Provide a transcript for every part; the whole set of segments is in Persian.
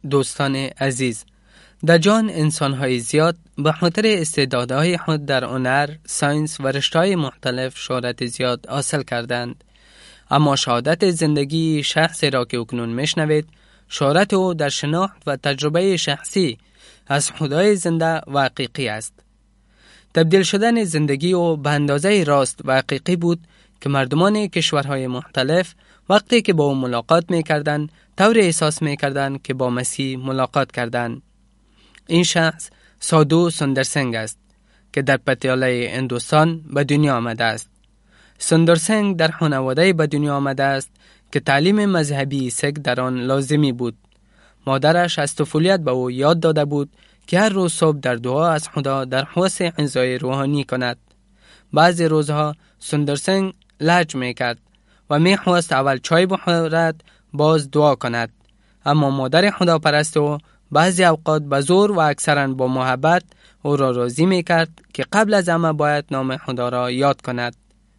دوستان عزیز، در جان انسان‌های زیاد به خاطر استعدادهای خود در هنر، ساینس و رشته‌های مختلف شهرت زیاد حاصل کردند. اما شهادت زندگی شخصی را که اکنون میشنوید، شهرت او در شناخت و تجربه شخصی از خدای زنده و حقیقی است. تبدیل شدن زندگی او به اندازه راست و حقیقی بود که مردمان کشورهای مختلف وقتی که با او ملاقات می‌کردند، طور احساس می‌کردند که با مسیح ملاقات کردند. این شخص سادو سندر سنگ است که در پتیاله هندوستان به دنیا آمده است. سندر سنگ در خانواده به دنیا آمده است که تعلیم مذهبی سیک در آن لازمی بود. مادرش از طفولیت به او یاد داده بود که هر روز صبح در دعا از خدا درخواست غذای روحانی کند. بعضی روزها سندر سنگ لج می‌کرد و می‌خواست اول چای بخورد باز دعا کند. اما مادر خدا پرست او بعضی اوقات به زور و اکثراً با محبت او را راضی می‌کرد که قبل از همه باید نام خدا را یاد کند.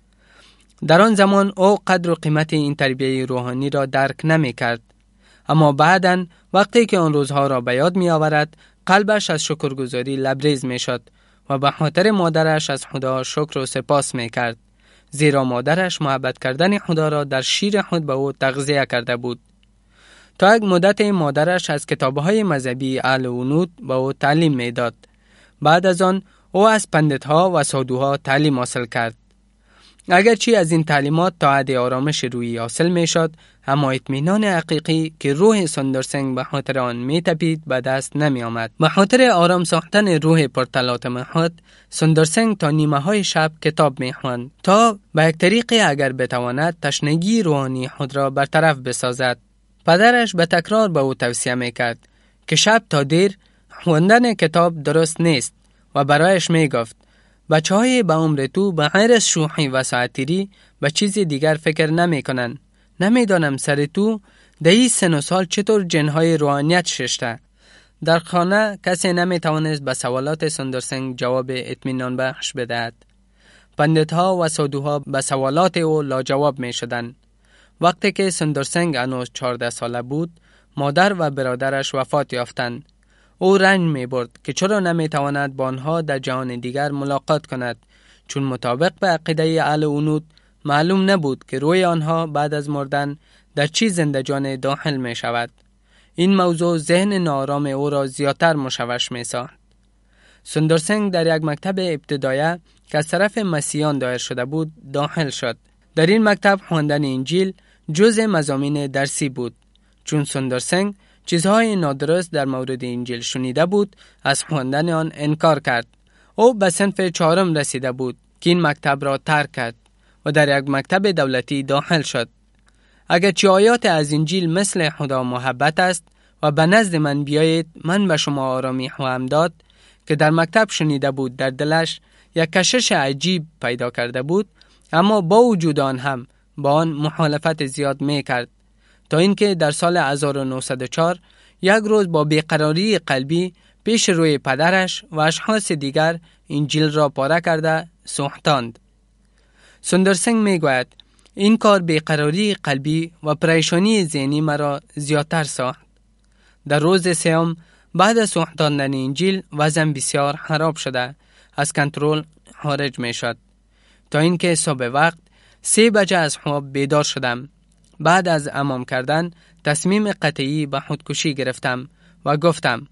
در آن زمان او قدر و قیمت این تربیت روحانی را درک نمی‌کرد. اما بعداً وقتی که آن روزها را به یاد می‌آورد، قلبش از شکرگزاری لبریز می‌شد و به خاطر مادرش از خدا شکر و سپاس می‌کرد، زیرا مادرش محبت کردن خدا را در شیر خود به او تغذیه کرده بود. تا یک مدت مادرش از کتاب‌های مذهبی اهل هنود به او تعلیم می‌داد. بعد از آن او از پندت‌ها و سادوها تعلیم حاصل کرد. اگرچه از این تعلیمات تا حد آرامش روحی حاصل می‌شد، اما اطمینان حقیقی که روح سندر سنگ به خاطر آن می‌تپید به دست نمی‌آمد. به خاطر آرام ساختن روح پرتلاطم خود، سندر سنگ تا نیمه‌های شب کتاب می‌خواند تا به یک طریق اگر بتواند تشنگی روحانی خود را برطرف بسازد. پدرش به تکرار به او توصیه می‌کرد که شب تا دیر خواندن کتاب درست نیست و برایش می‌گفت بچه‌های به عمر تو به غیر از شوخی و ساعتیری به چیز دیگر فکر نمی‌کنند. نمی‌دانم سر تو در این سن و سال چطور جن‌های روحانیت ششته. در خانه کسی نمی‌توانست به سوالات سندر سنگ جواب اطمینان بخش بدهد. پندت‌ها و سادوها به سوالات او لاجواب می‌شدند. وقتی که سندر سنگ هنوز 14 ساله بود، مادر و برادرش وفات یافتند. او رنج می‌برد که چرا نمی‌تواند با آنها در جهان دیگر ملاقات کند، چون مطابق به عقیده اهل هنود معلوم نبود که روی آنها بعد از مردن در چی زندگان داخل می‌شود. این موضوع ذهن ناآرام او را زیادتر مشوش می‌ساخت. سندر سنگ در یک مکتب ابتدایی که از طرف مسیحیان دایر شده بود داخل شد. در این مکتب خواندن انجیل جزء مضامین درسی بود. چون سندر سنگ چیزهای نادرست در مورد انجیل شنیده بود، از خواندن آن انکار کرد. او به صنف 4 رسیده بود که این مکتب را ترک کرد و در یک مکتب دولتی داخل شد. اگرچه آیات از انجیل مثل خدا محبت است و به نزد من بیایید من به شما آرامی خواهم داد که در مکتب شنیده بود، در دلش یک کشش عجیب پیدا کرده بود، اما با وجود آن هم با آن مخالفت زیاد میکرد، تا اینکه در سال 1904 یک روز با بیقراری قلبی پیش روی پدرش و اشخاص دیگر انجیل را پاره کرده سوختاند. سندر سنگ میگوید این کار بیقراری قلبی و پریشانی ذهنی مرا زیادتر ساخت. در روز سوم بعد از سوختاندن انجیل وضعم بسیار خراب شده از کنترل خارج می شد، تا اینکه صبح وقت 3 بجه از خواب بیدار شدم. بعد از حمام کردن تصمیم قطعی به خودکشی گرفتم و گفتم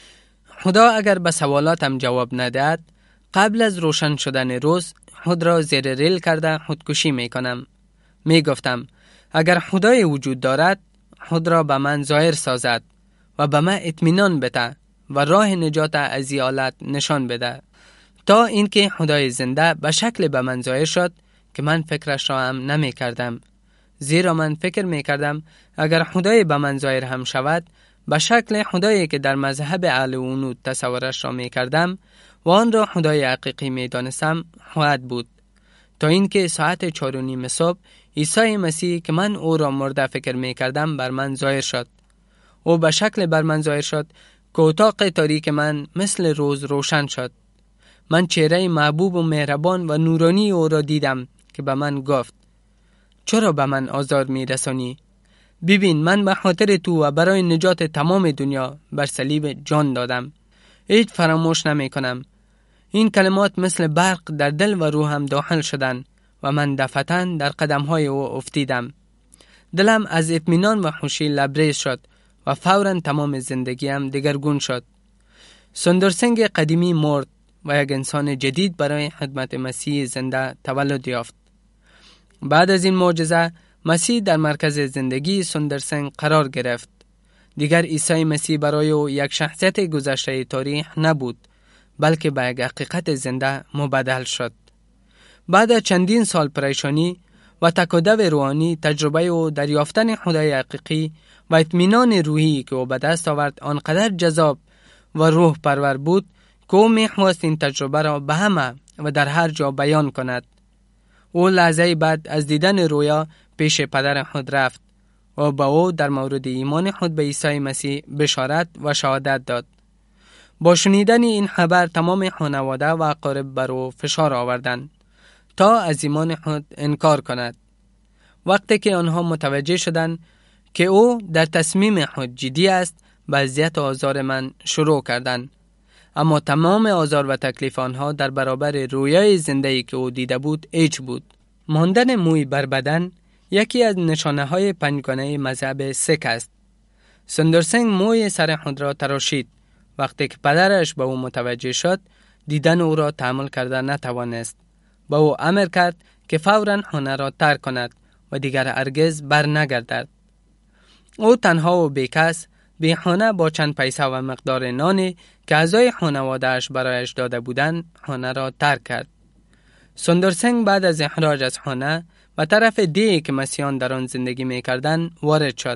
خدا اگر به سوالاتم جواب ندهد، قبل از روشن شدن روز خود را زیر ریل کرده خودکشی می کنم. می گفتم اگر خدای وجود دارد خود را به من ظاهر سازد و به من اطمینان بده و راه نجات از این حالت نشان بده. تا اینکه خدای زنده به شکل به من ظاهر شد که من فکرش را هم نمی کردم، زیرا من فکر می کردم اگر خدای به من ظاهر هم شود به شکل خدایی که در مذهب اهل هنود تصورش را می کردم و آن را خدای حقیقی می دانستم خواهد بود. تا اینکه ساعت 4:30 صبح عیسی مسیح که من او را مرده فکر می کردم بر من ظاهر شد. او به شکل بر من ظاهر شد که اتاق تاریک من مثل روز روشن شد. من چهره محبوب و مهربان و نورانی او را دیدم که به من گفت چرا به من آزار می رسانی؟ ببین من به خاطر تو و برای نجات تمام دنیا بر صلیب جان دادم. هیچ فراموش نمی کنم. این کلمات مثل برق در دل و روحم داخل شدند و من دفعتاً در قدمهای او افتیدم. دلم از اطمینان و خوشی لبریز شد و فوراً تمام زندگیم دگرگون شد. سوندر سنگ قدیمی مرد و یک انسان جدید برای خدمت مسیح زنده تولد یافت. بعد از این معجزه مسیح در مرکز زندگی سوندر سنگ قرار گرفت. دیگر عیسی مسیح برای او یک شخصیت گذشته تاریخ نبود، بلکه به یک حقیقت زنده مبدل شد. بعد از چندین سال پریشانی و تکادو روحانی، تجربه او در یافتن خدای حقیقی و اطمینان روحی که او به دست آورد آنقدر جذاب و روح پرور بود که او می‌خواست این تجربه را به همه و در هر جا بیان کند. او لحظه بعد از دیدن رویا پیش پدر خود رفت و با او در مورد ایمان خود به عیسی مسیح بشارت و شهادت داد. با شنیدن این خبر تمام خانواده و اقارب بر او فشار آوردند تا از ایمان خود انکار کند. وقتی که آنها متوجه شدند که او در تصمیم خود جدی است، به اذیت و آزار من شروع کردند. اما تمام آزار و تکلیف آنها در برابر رویای زنده‌ای که او دیده بود هیچ بود. ماندن موی بر بدن یکی از نشانه‌های پنجگانه مذهب سیک است. سوندر سنگ موی سر خود را تراشید. وقتی که پدرش به او متوجه شد، دیدن او را تحمل کرده نتوانست. به او امر کرد که فوراً خانه را ترک کند و دیگر هرگز بر نگردد. او تنها و بیکس بی خانه با چند پیسه و مقدار نانی که اعضای خانواده‌اش برایش داده بودند خانه را ترک کرد. سوندر سنگ بعد از اخراج از خانه و طرف دیگری که مسیحیان در آن زندگی می‌کردند وارد شد.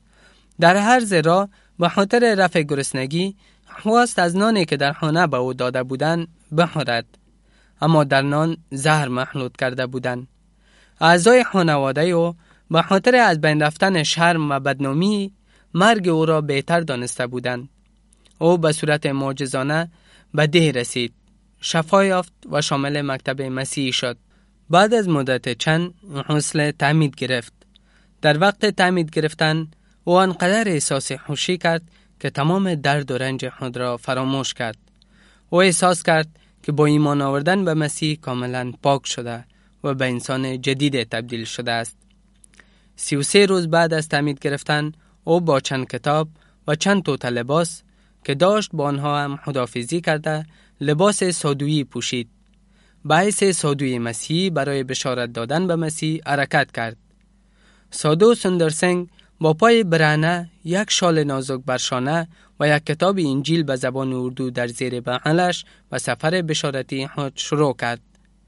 در عرض راه به خاطر رفع گرسنگی خواست از نانی که در خانه به او داده بودند بخورد، اما در نان زهر مخلوط کرده بودند. اعضای خانواده او به خاطر از بین رفتن شرم و بدنامی مرگ او را بهتر دانسته بودند. او به صورت معجزانه به ده رسید، شفا یافت و شامل مکتب مسیحی شد. بعد از مدت چند غسل تعمید گرفت. در وقت تعمید گرفتن او آنقدر احساس خوشی کرد که تمام درد و رنج خود را فراموش کرد. او احساس کرد که با ایمان آوردن به مسیح کاملا پاک شده و به انسان جدید تبدیل شده است. 33 روز بعد از تعمید گرفتن او با چند کتاب و چند توته لباس که داشت با آنها هم خداحافظی کرده لباس سادویی پوشید. باعث سادوی مسیحی برای بشارت دادن به مسیح حرکت کرد. سادو سوندر سنگ با پای برهنه، یک شال نازک بر شانه و یک کتاب انجیل به زبان اردو در زیر بغلش و سفر بشارتی خود شروع کرد.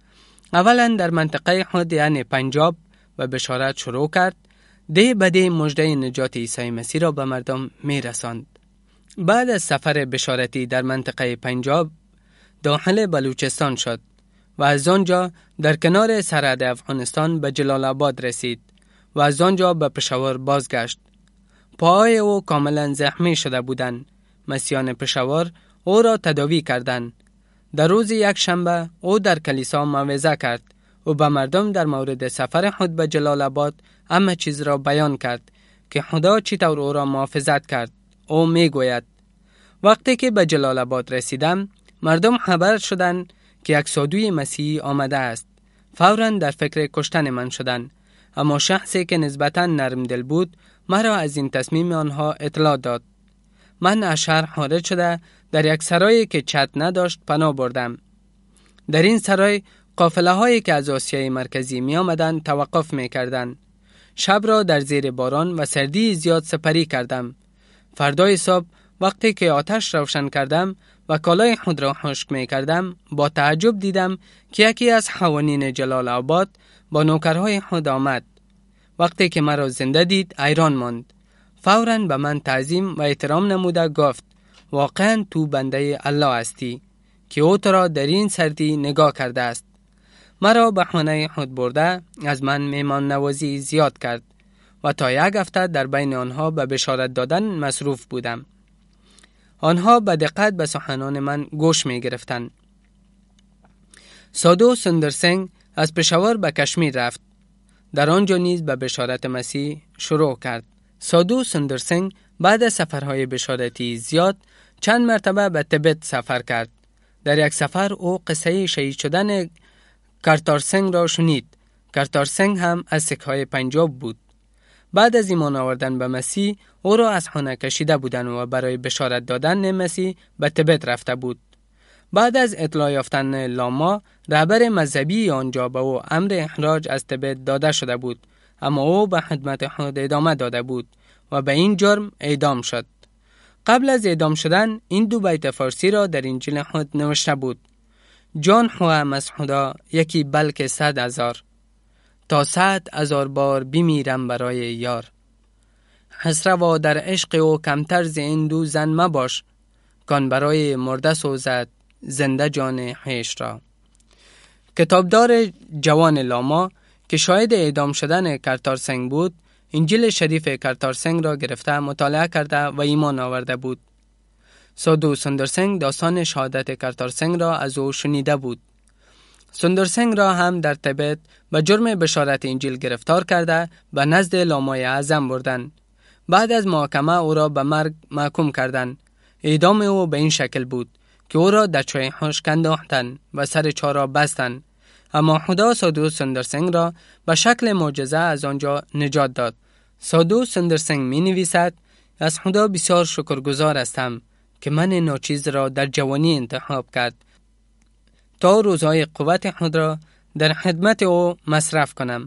اولا در منطقه خود یعنی پنجاب و بشارت شروع کرد. ده به ده مژده نجات عیسی مسیح را به مردم می رساند. بعد از سفر بشارتی در منطقه پنجاب داخل بلوچستان شد و از آنجا در کنار سرحد افغانستان به جلال آباد رسید و از آنجا به پشاور بازگشت. پاهای او کاملا زخمی شده بودند. مسیحیان پشاور او را تداوی کردند. در روز یک شنبه او در کلیسا موعظه کرد و به مردم در مورد سفر خود به جلال آباد همه چیز را بیان کرد که خدا چطور او را محافظت کرد. او می گوید وقتی که به جلال آباد رسیدم مردم خبر شدند که یک سادوی مسیحی آمده است. فوراً در فکر کشتن من شدند، اما شخصی که نسبتاً نرم دل بود مرا از این تصمیم آنها اطلاع داد. من از شهر خارج شده در یک سرایی که چت نداشت پناه بردم. در این سرای قافله هایی که از آسیای مرکزی می آمدند توقف می کردند. شب را در زیر باران و سردی زیاد سپری کردم. فردای صبح وقتی که آتش روشن کردم و کالای خود را خشک می کردم با تعجب دیدم که یکی از خوانین جلال آباد با نوکرهای خود آمد. وقتی که مرا زنده دید حیران ماند. فوراً به من تعظیم و احترام نموده گفت واقعاً تو بنده الله هستی که او تو را در این سردی نگاه کرده است. مرا به خانه خود برده از من مهمان نوازی زیاد کرد و تا یک هفته در بین آنها به بشارت دادن مصروف بودم. آنها به دقت به سخنان من گوش می گرفتند. سادو سوندر سنگ از پشاور به کشمیر رفت. در آنجا نیز به بشارت مسیح شروع کرد سادو سندر سنگ بعد از سفرهای بشارتی زیاد چند مرتبه به تبت سفر کرد. در یک سفر او قصه شهید شدن کرتار سنگ را شنید. کرتار سنگ هم از سکهای پنجاب بود. بعد از ایمان آوردن به مسیح او را از خانه کشیده بودند و برای بشارت دادن مسیح به تبت رفته بود. بعد از اطلاع یافتن لاما رهبر مذهبی آنجا به او امر اخراج از تبت داده شده بود، اما او به خدمت خود ادامه داده بود و به این جرم اعدام شد. قبل از اعدام شدن این دو بیت فارسی را در انجیل خود نوشته بود: جان خواهم از خدا یکی بلکه 100,000 تا 100,000 بار بمیرم برای یار. حسروا در عشق او کمتر ز این دو زن مباش، کان برای مرده سوزد زنده جان خویش را. کتابدار جوان لاما که شاهد اعدام شدن کرتار سنگ بود، انجیل شریف کرتار سنگ را گرفته مطالعه کرده و ایمان آورده بود. سادو سندر سنگ داستان شهادت کرتار سنگ را از او شنیده بود. سندر سنگ را هم در تبت به جرم بشارت انجیل گرفتار کرده به نزد لامای اعظم بردند. بعد از محاکمه او را به مرگ محکوم کردند. اعدام او به این شکل بود که او را در چای خشک انداختند و سر چاه را بستند. اما خدا سادو سندر سنگ را به شکل معجزه از آنجا نجات داد. سادو سندر سنگ می نویسد: از خدا بسیار شکرگزار هستم که من ناچیز را در جوانی انتخاب کرد تا روزهای قوت خود را در خدمت او مصرف کنم.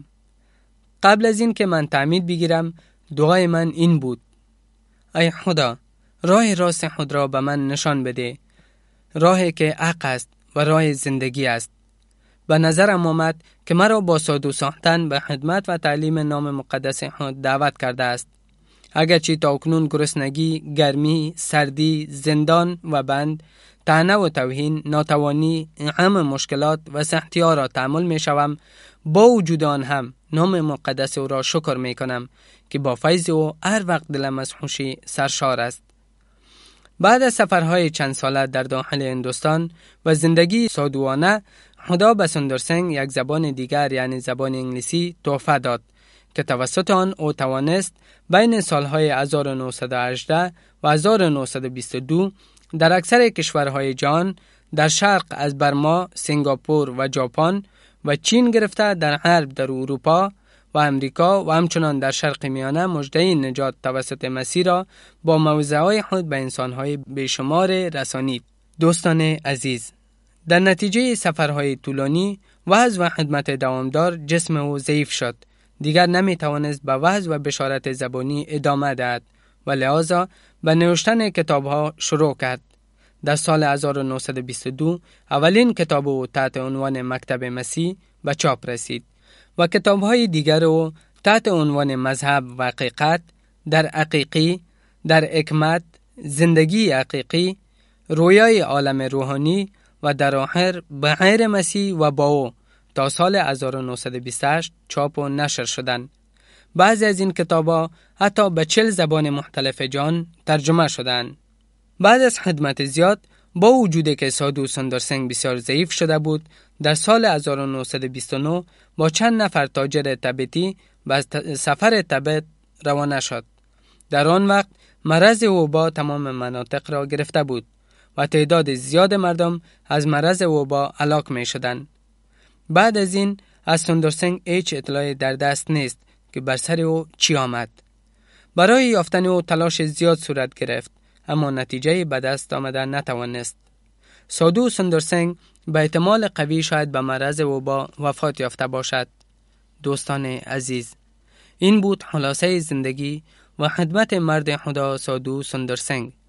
قبل از این که من تعمید بگیرم دعای من این بود: ای خدا، راه راست خود را به من نشان بده، راهی که حق است و راه زندگی است. به نظرم آمد که مرا با سادو ساختن به خدمت و تعلیم نام مقدس خود دعوت کرده است. اگرچه تاکنون گرسنگی، گرمی، سردی، زندان و بند، طعنه و توهین، ناتوانی، همه مشکلات و سختی‌ها را تحمل می شوم، با وجود آن هم نام مقدس او را شکر می کنم که با فیض او هر وقت دلم از خوشی سرشار است. بعد از سفرهای چند ساله در داخل هندوستان و زندگی سادوانه، خدا به سندر سنگ یک زبان دیگر یعنی زبان انگلیسی تحفه داد که توسط آن او توانست بین سالهای 1918 و 1922 در اکثر کشورهای جهان، در شرق از برما، سنگاپور و ژاپن و چین گرفته در غرب در اروپا و امریکا و همچنان در شرق میانه مژده نجات توسط مسیح را با موعظه‌های خود به انسان‌های بیشمار رسانید. دوستان عزیز، در نتیجه سفرهای طولانی وعظ و خدمت دوامدار جسم او ضعیف شد. دیگر نمی توانست به وعظ و بشارت زبانی ادامه دهد و لذا به نوشتن کتاب‌ها شروع کرد. در سال 1922 اولین کتاب او تحت عنوان مکتب مسیح به چاپ رسید و کتاب‌های دیگر او تحت عنوان مذهب و حقیقت، در حقیقی، در حکمت، زندگی حقیقی، رویای عالم روحانی و در آخر به غیر مسیح و با او تا سال 1928 چاپ و نشر شدند. بعضی از این کتاب‌ها حتی به 40 زبان مختلف جهان ترجمه شدند. بعد از خدمت زیاد، با وجودی که سادو سندر سنگ بسیار ضعیف شده بود، در سال 1929 با چند نفر تاجر تبتی به سفر تبت روانه شد. در آن وقت مرض وبا تمام مناطق را گرفته بود و تعداد زیاد مردم از مرض وبا هلاک می شدند. بعد از این از سندر سنگ هیچ اطلاعی در دست نیست که بر سر او چی آمد. برای یافتن او تلاش زیاد صورت گرفت، اما نتیجه به دست آمده نتوانست. سادو سندر سنگ به احتمال قوی شاید به مرض وبا وفات یافته باشد. دوستان عزیز، این بود خلاصه زندگی و خدمت مرد خدا سادو سندر سنگ.